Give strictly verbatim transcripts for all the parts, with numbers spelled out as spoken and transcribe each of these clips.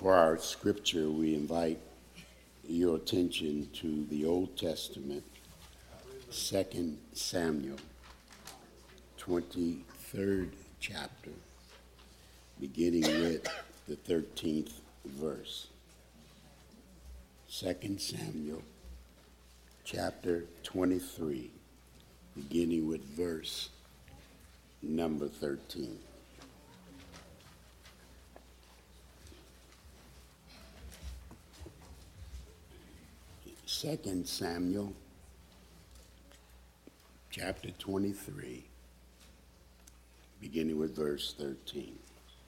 For our scripture, we invite your attention to the Old Testament, Second Samuel, twenty-third chapter, beginning with the thirteenth verse. Second Samuel, chapter twenty-three, beginning with verse number thirteen. Second Samuel, chapter twenty-three, beginning with verse thirteen.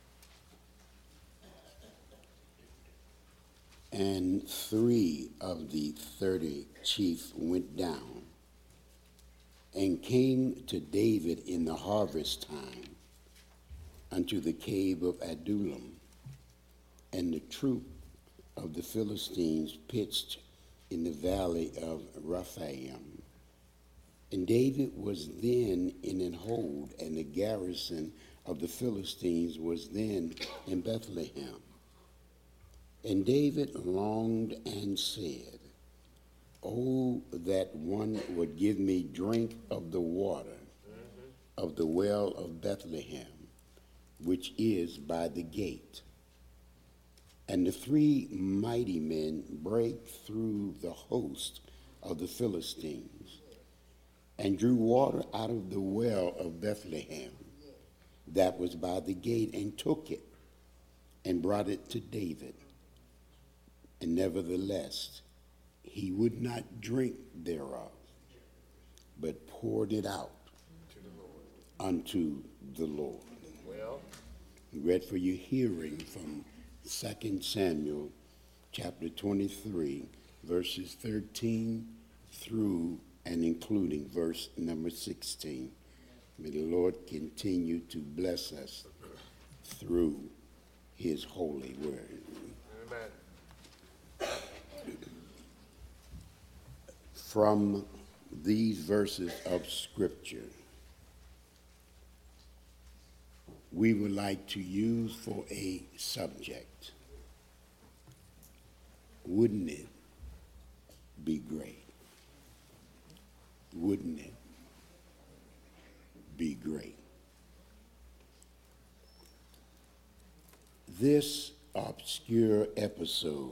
And three of the thirty chief went down and came to David in the harvest time unto the cave of Adullam, and the troop of the Philistines pitched in the valley of Rephaim. And David was then in an hold, and the garrison of the Philistines was then in Bethlehem. And David longed and said, "Oh, that one would give me drink of the water mm-hmm. of the well of Bethlehem, which is by the gate." And the three mighty men brake through the host of the Philistines and drew water out of the well of Bethlehem that was by the gate, and took it and brought it to David. And nevertheless, he would not drink thereof, but poured it out to the Lord. unto the Lord. Well, read for your hearing from Second Samuel, chapter twenty-three, verses thirteen through and including verse number sixteen. May the Lord continue to bless us through his holy word. Amen. From these verses of Scripture, we would like to use for a subject, wouldn't it be great? Wouldn't it be great? This obscure episode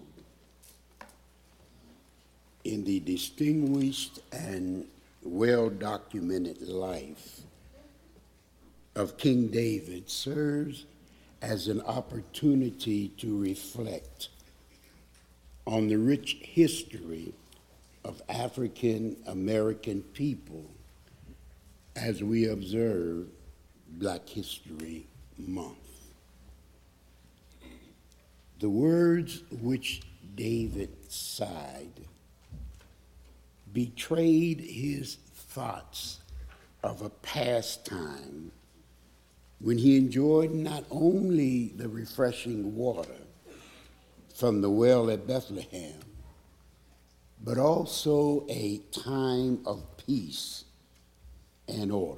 in the distinguished and well-documented life of King David serves as an opportunity to reflect on the rich history of African American people as we observe Black History Month. The words which David sighed betrayed his thoughts of a past time when he enjoyed not only the refreshing water from the well at Bethlehem, but also a time of peace and order.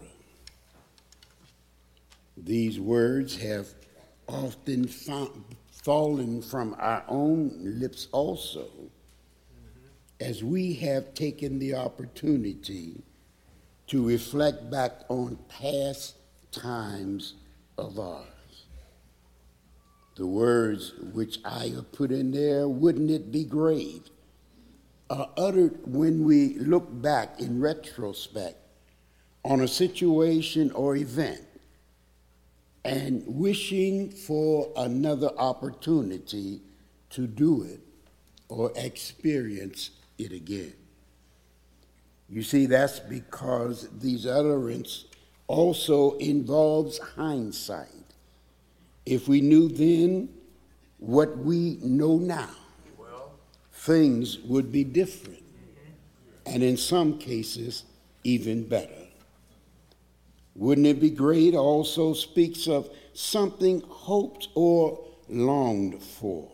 These words have often found, fallen from our own lips also, as we have taken the opportunity to reflect back on past times of ours. The words which I have put in there, wouldn't it be great, are uttered when we look back in retrospect on a situation or event and wishing for another opportunity to do it or experience it again. You see, that's because these utterances also involves hindsight. If we knew then what we know now, well, things would be different, and in some cases, even better. Wouldn't it be great also speaks of something hoped or longed for,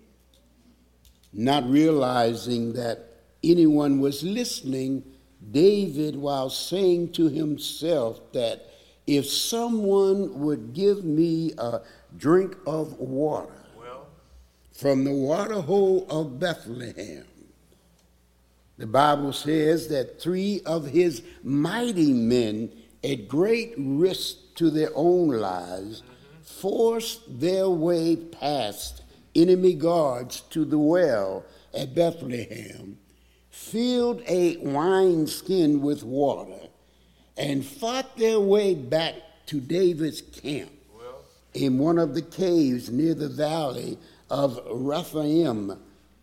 not realizing that anyone was listening. David, while saying to himself that if someone would give me a drink of water, well, from the water hole of Bethlehem. The Bible says that three of his mighty men, at great risk to their own lives, forced their way past enemy guards to the well at Bethlehem, filled a wineskin with water, and fought their way back to David's camp in one of the caves near the valley of Rephaim.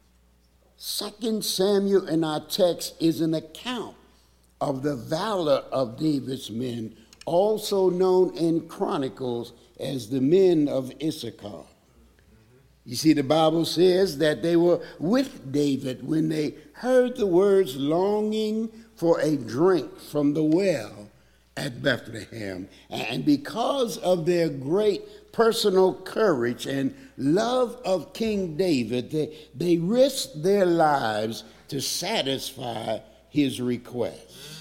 Second Samuel in our text is an account of the valor of David's men, also known in Chronicles as the men of Issachar. You see, the Bible says that they were with David when they heard the words longing for a drink from the well at Bethlehem. And because of their great personal courage and love of King David, they, they risked their lives to satisfy his request.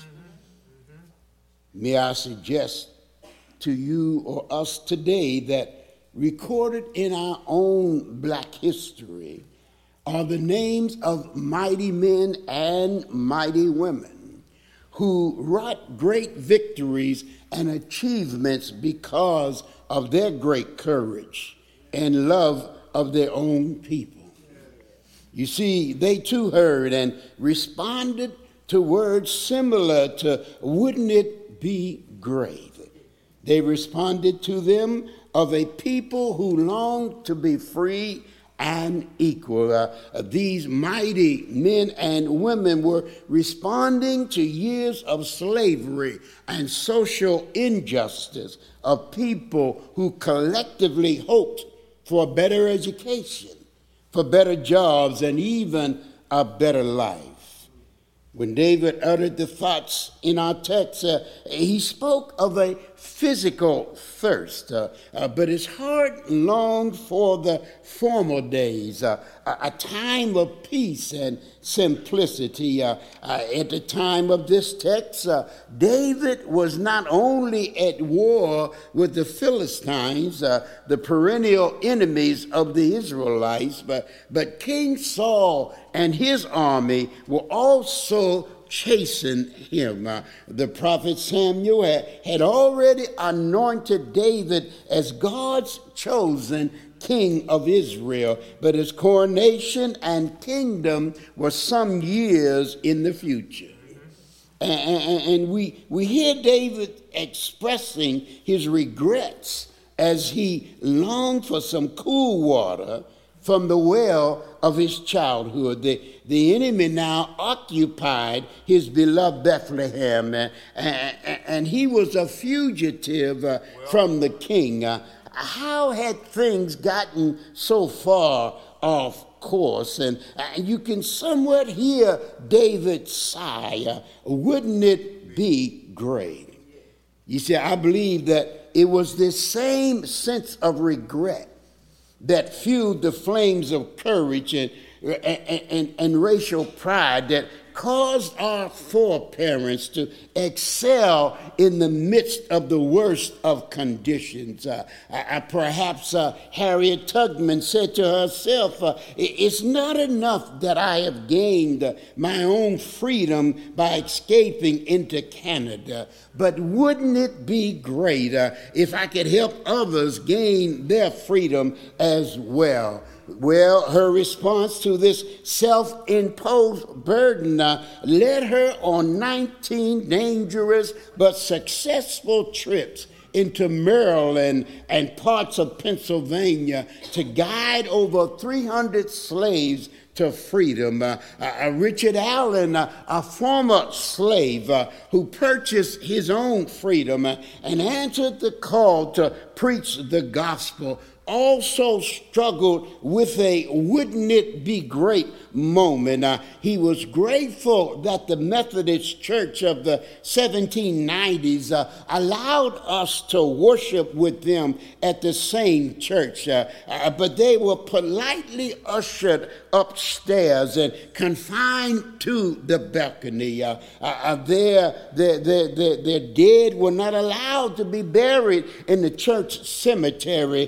May I suggest to you or us today that recorded in our own black history are the names of mighty men and mighty women who wrought great victories and achievements because of their great courage and love of their own people. You see, they too heard and responded to words similar to, "Wouldn't it be great?" They responded to them of a people who longed to be free and equal. Uh, these mighty men and women were responding to years of slavery and social injustice of people who collectively hoped for a better education, for better jobs, and even a better life. When David uttered the thoughts in our text, uh, he spoke of a physical thirst, uh, uh, but his heart longed for the former days, uh, a, a time of peace and simplicity. Uh, uh, at the time of this text, uh, David was not only at war with the Philistines, uh, the perennial enemies of the Israelites, but, but King Saul and his army were also chasing him. Uh, the prophet Samuel had, had already anointed David as God's chosen king of Israel, but his coronation and kingdom were some years in the future. And, and, and we, we hear David expressing his regrets as he longed for some cool water from the well of his childhood. The, the enemy now occupied his beloved Bethlehem, and, and, and he was a fugitive uh, well, from the king. Uh, how had things gotten so far off course? And uh, you can somewhat hear David sigh, uh, wouldn't it be great? You see, I believe that it was this same sense of regret that fueled the flames of courage and, and, and, and racial pride that caused our foreparents to excel in the midst of the worst of conditions. Uh, uh, perhaps uh, Harriet Tubman said to herself, uh, it's not enough that I have gained uh, my own freedom by escaping into Canada, but wouldn't it be great uh, if I could help others gain their freedom as well? Well, her response to this self-imposed burden uh, led her on nineteen dangerous but successful trips into Maryland and parts of Pennsylvania to guide over three hundred slaves to freedom. Uh, uh, Richard Allen, uh, a former slave uh, who purchased his own freedom uh, and answered the call to preach the gospel, also struggled with a wouldn't it be great moment. Uh, he was grateful that the Methodist Church of the seventeen nineties uh, allowed us to worship with them at the same church, uh, uh, but they were politely ushered upstairs and confined to the balcony. Uh, uh, their, their, their, their, their dead were not allowed to be buried in the church cemetery, uh,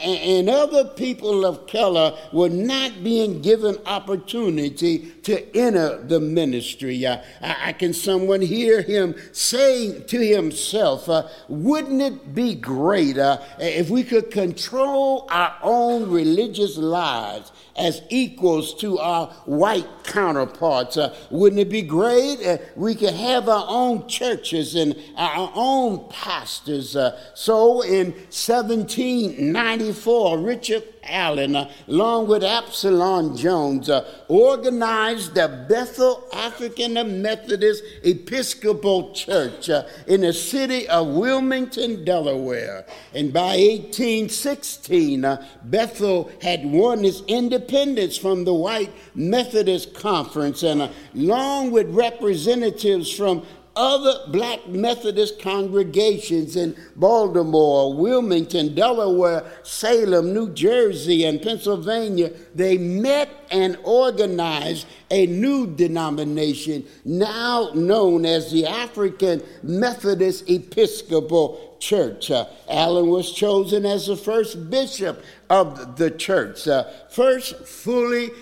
and other people of color were not being given opportunity to enter the ministry. Uh, I, I can someone hear him saying to himself, uh, wouldn't it be great uh, if we could control our own religious lives as equals to our white counterparts? Uh, wouldn't it be great if we could have our own churches and our own pastors? Uh, so in seventeen ninety-four, Richard Allen, uh, along with Absalom Jones, uh, organized the Bethel African Methodist Episcopal Church uh, in the city of Wilmington, Delaware. And by eighteen sixteen, uh, Bethel had won its independence from the White Methodist Conference, and uh, along with representatives from other black Methodist congregations in Baltimore, Wilmington, Delaware, Salem, New Jersey, and Pennsylvania, they met and organized a new denomination now known as the African Methodist Episcopal Church. Uh, Allen was chosen as the first bishop of the church, uh, first fully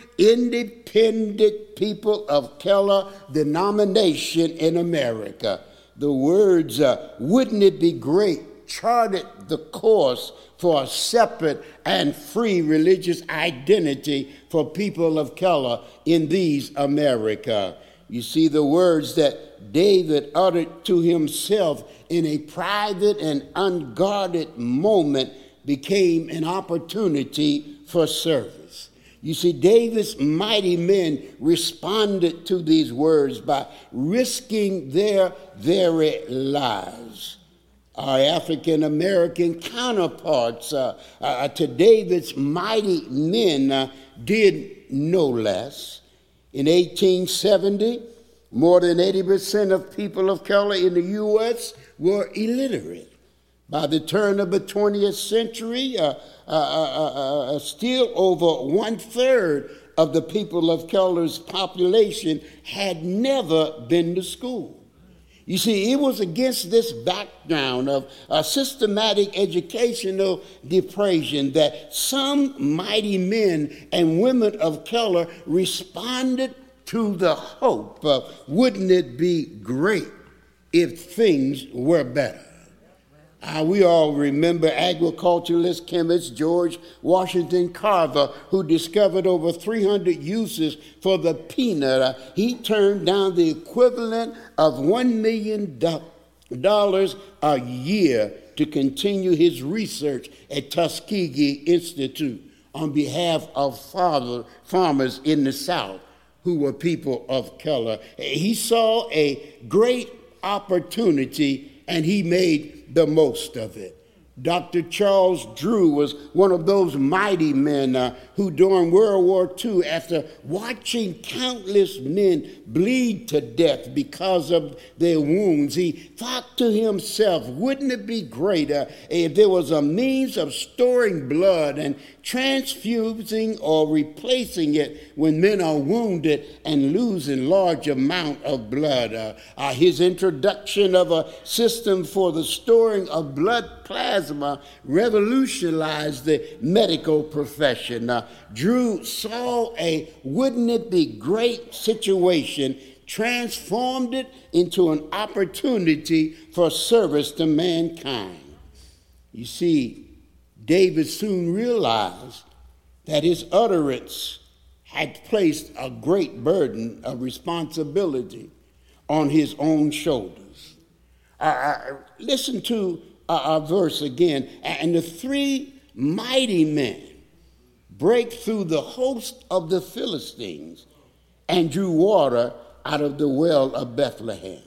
independent people of color denomination in America. The words, uh, wouldn't it be great, charted the course for a separate and free religious identity for people of color in these America. You see, the words that David uttered to himself in a private and unguarded moment became an opportunity for service. You see, David's mighty men responded to these words by risking their very lives. Our African American counterparts uh, uh, to David's mighty men uh, did no less. In eighteen seventy, more than eighty percent of people of color in the U S were illiterate. By the turn of the twentieth century, uh, uh, uh, uh, still over one-third of the people of color's population had never been to school. You see, it was against this background of uh, systematic educational depression that some mighty men and women of color responded to the hope of, wouldn't it be great if things were better? Uh, we all remember agriculturalist chemist George Washington Carver, who discovered over three hundred uses for the peanut. Uh, he turned down the equivalent of one million dollars a year to continue his research at Tuskegee Institute on behalf of father, farmers in the South who were people of color. He saw a great opportunity and he made the most of it. Doctor Charles Drew was one of those mighty men uh, who during World War Two, after watching countless men bleed to death because of their wounds, he thought to himself, wouldn't it be greater if there was a means of storing blood and transfusing or replacing it when men are wounded and losing large amount of blood. Uh, uh, his introduction of a system for the storing of blood plasma revolutionized the medical profession. Uh, Drew saw a wouldn't it be great situation, transformed it into an opportunity for service to mankind. You see, David soon realized that his utterance had placed a great burden of responsibility on his own shoulders. Uh, listen to our verse again. And the three mighty men break through the host of the Philistines and drew water out of the well of Bethlehem.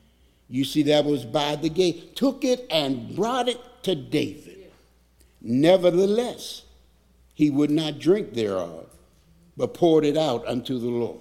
You see, that was by the gate. Took it and brought it to David. Nevertheless, he would not drink thereof, but poured it out unto the Lord.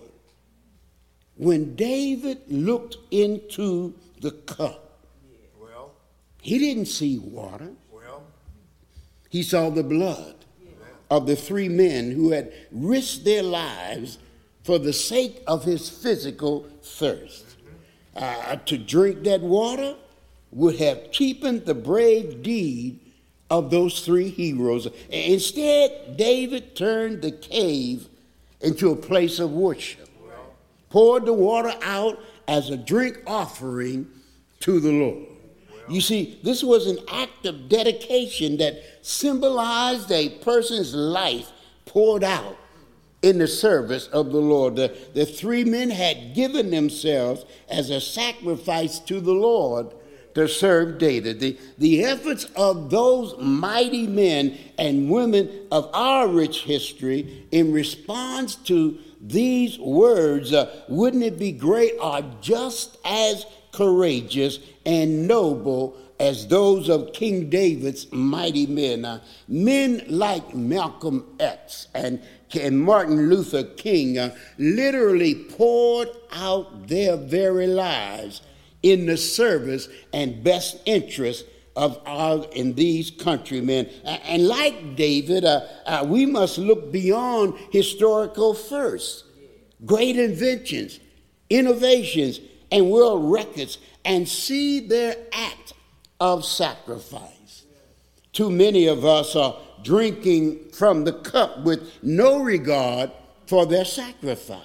When David looked into the cup, well, he didn't see water. Well, he saw the blood of the three men who had risked their lives for the sake of his physical thirst. Uh, to drink that water would have cheapened the brave deed of those three heroes. Instead, David turned the cave into a place of worship, poured the water out as a drink offering to the Lord. You see, this was an act of dedication that symbolized a person's life poured out in the service of the Lord. The, the three men had given themselves as a sacrifice to the Lord to serve David. The, the efforts of those mighty men and women of our rich history in response to these words, uh, wouldn't it be great, are just as courageous and noble as those of King David's mighty men. Uh, men like Malcolm X and, and Martin Luther King uh, literally poured out their very lives in the service and best interest of our and these countrymen. And like David, uh, uh, we must look beyond historical firsts, great inventions, innovations, and world records, and see their act of sacrifice. Too many of us are drinking from the cup with no regard for their sacrifice.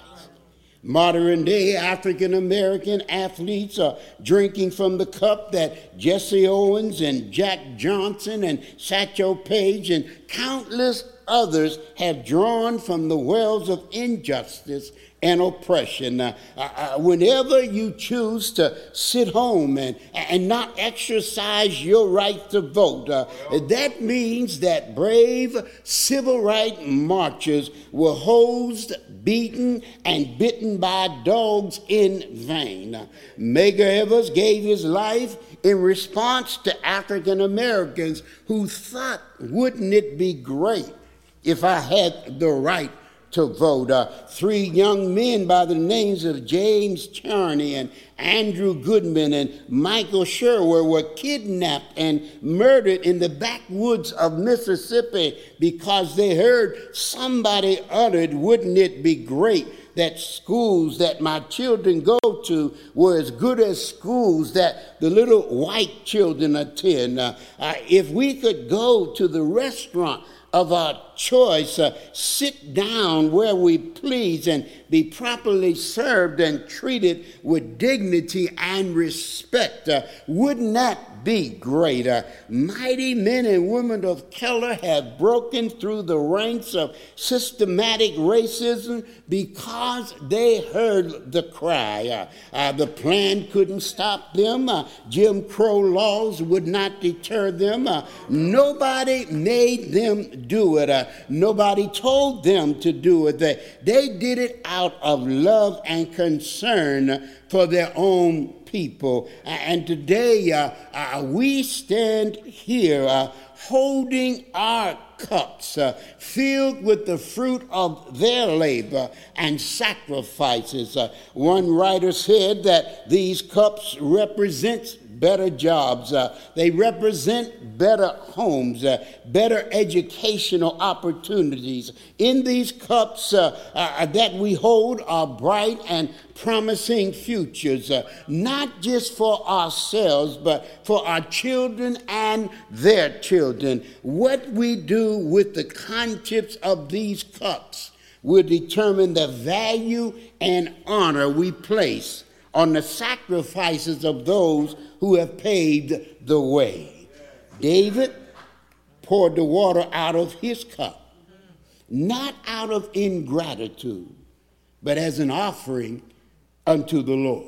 Modern day African American athletes are drinking from the cup that Jesse Owens and Jack Johnson and Satchel Paige and countless others have drawn from the wells of injustice and oppression. Uh, uh, whenever you choose to sit home and, and not exercise your right to vote, uh, that means that brave civil rights marchers were hosed, beaten, and bitten by dogs in vain. Uh, Medgar Evers gave his life in response to African Americans who thought, wouldn't it be great if I had the right to vote? Uh, three young men by the names of James Charney and Andrew Goodman and Michael Sherwood were kidnapped and murdered in the backwoods of Mississippi because they heard somebody uttered, wouldn't it be great that schools that my children go to were as good as schools that the little white children attend. Uh, uh, if we could go to the restaurant of our choice, uh, sit down where we please and be properly served and treated with dignity and respect. Uh, wouldn't that be great? Uh, mighty men and women of color have broken through the ranks of systematic racism because they heard the cry. Uh, uh, the plan couldn't stop them. Uh, Jim Crow laws would not deter them. Uh, nobody made them do it. Uh, nobody told them to do it. They, they did it out of love and concern for their own people. And today uh, uh, we stand here uh, holding our cups uh, filled with the fruit of their labor and sacrifices. Uh, one writer said that these cups represent better jobs. Uh, they represent better homes, uh, better educational opportunities. In these cups uh, uh, that we hold are bright and promising futures, uh, not just for ourselves, but for our children and their children. What we do with the contents of these cups will determine the value and honor we place on the sacrifices of those who have paved the way. David poured the water out of his cup, not out of ingratitude, but as an offering unto the Lord.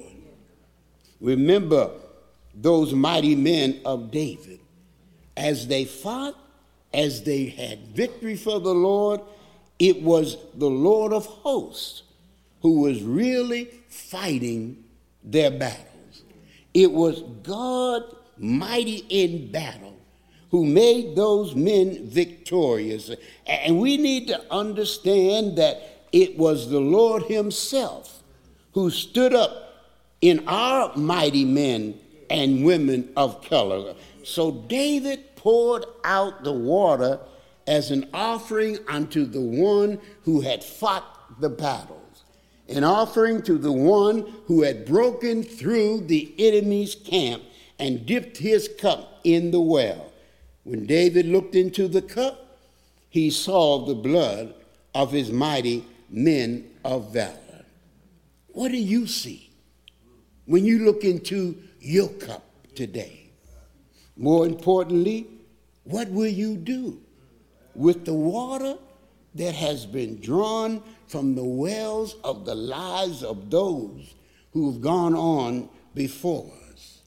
Remember those mighty men of David. As they fought, as they had victory for the Lord, it was the Lord of hosts who was really fighting their battles. It was God, mighty in battle, who made those men victorious. And we need to understand that it was the Lord himself who stood up in our mighty men and women of color. So David poured out the water as an offering unto the one who had fought the battles, an offering to the one who had broken through the enemy's camp and dipped his cup in the well. When David looked into the cup, he saw the blood of his mighty men of valor. What do you see when you look into your cup today? More importantly, what will you do with the water that has been drawn from the wells of the lives of those who have gone on before us?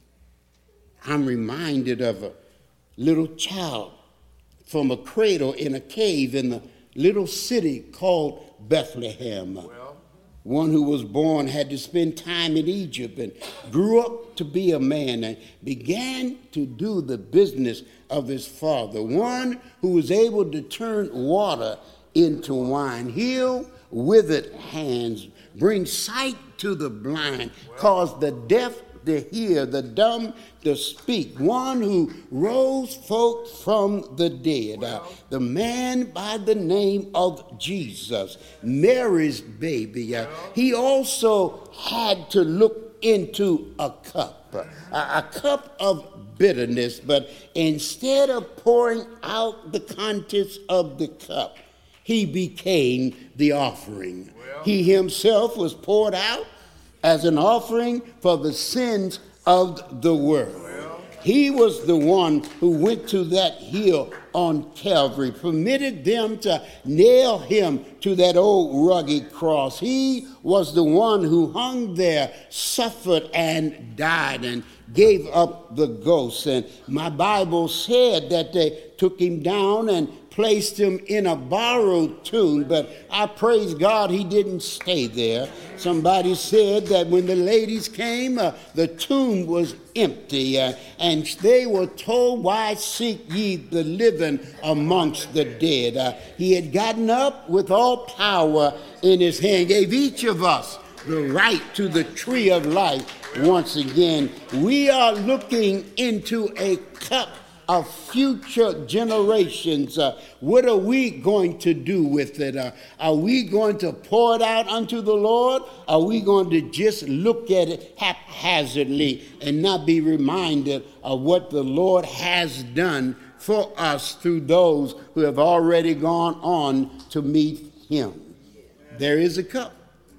I'm reminded of a little child from a cradle in a cave in the little city called Bethlehem. Well, one who was born had to spend time in Egypt and grew up to be a man and began to do the business of his father. One who was able to turn water into wine, heal withered hands, bring sight to the blind, cause the deaf to hear, the dumb to speak, one who rose folk from the dead, uh, the man by the name of Jesus, Mary's baby. Uh, he also had to look into a cup, uh, a cup of bitterness, but instead of pouring out the contents of the cup, he became the offering. Well, he himself was poured out as an offering for the sins of the world. Well, he was the one who went to that hill on Calvary, permitted them to nail him to that old rugged cross. He was the one who hung there, suffered and died and gave up the ghost. And my Bible said that they took him down and placed him in a borrowed tomb, but I praise God he didn't stay there. Somebody said that when the ladies came, uh, the tomb was empty, uh, and they were told, "Why seek ye the living amongst the dead?" Uh, he had gotten up with all power in his hand, gave each of us the right to the tree of life. Once again, we are looking into a cup of future generations. Uh, what are we going to do with it? Uh, are we going to pour it out unto the Lord? Are we going to just look at it haphazardly and not be reminded of what the Lord has done for us through those who have already gone on to meet him? There is a cup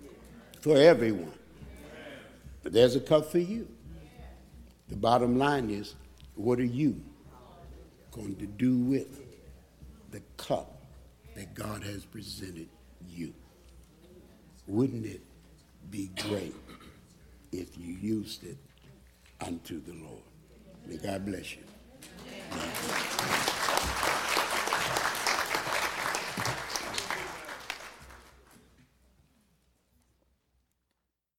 for everyone, but there's a cup for you. The bottom line is, what are you going to do with the cup that God has presented you? Wouldn't it be great if you used it unto the Lord? May God bless you.